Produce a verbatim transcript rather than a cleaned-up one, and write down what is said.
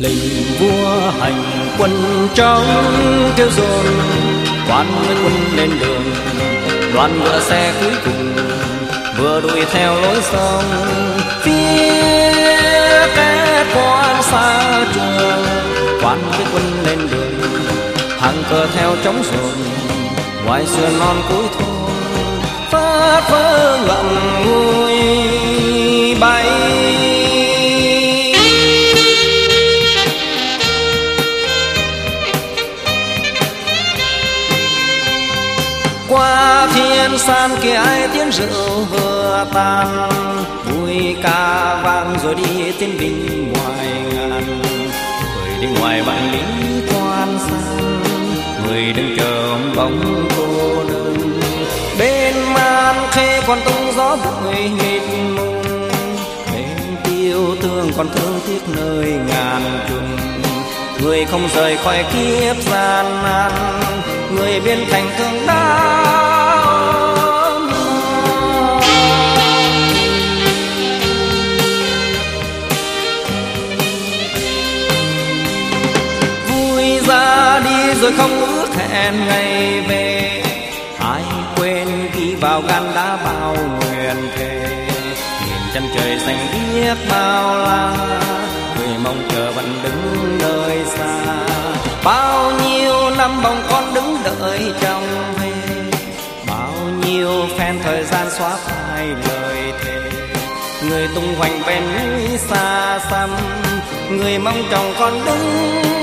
lệnh vua hành quân trong kêu dồn, quan với quân lên đường, đoàn ngựa xe cuối cùng vừa đuổi theo lối sông. Phía cái quan xa trường, quan với quân lên đường, hàng cờ theo trống rồn, ngoài sườn non cuối thôn phất phơ ngậm ngùi bay. Qua thiên san kia ai tiếng rượu vừa tan, vui ca vang rồi đi tiến binh ngoài ngàn. Người đi ngoài vạn lý quan san, người đứng chờ bóng cô đơn. Bên man khê còn tung gió bụi nghịch mùng, bên yêu thương còn thương tiếc nơi ngàn trùng. Người không rời khỏi kiếp gian nan, người bên thành thương đau. Vui ra đi rồi không ước hẹn ngày về, ai quên ghi vào gan đá bao nguyện thề. Nhìn chân trời xanh biếc bao la, người mong chờ vẫn đứng nơi xa. Bao nhiêu năm bồng con đứng đợi trong về, bao nhiêu phen thời gian xóa phai lời thề. Người tung hoành bên núi xa xăm, người mong chồng con đứng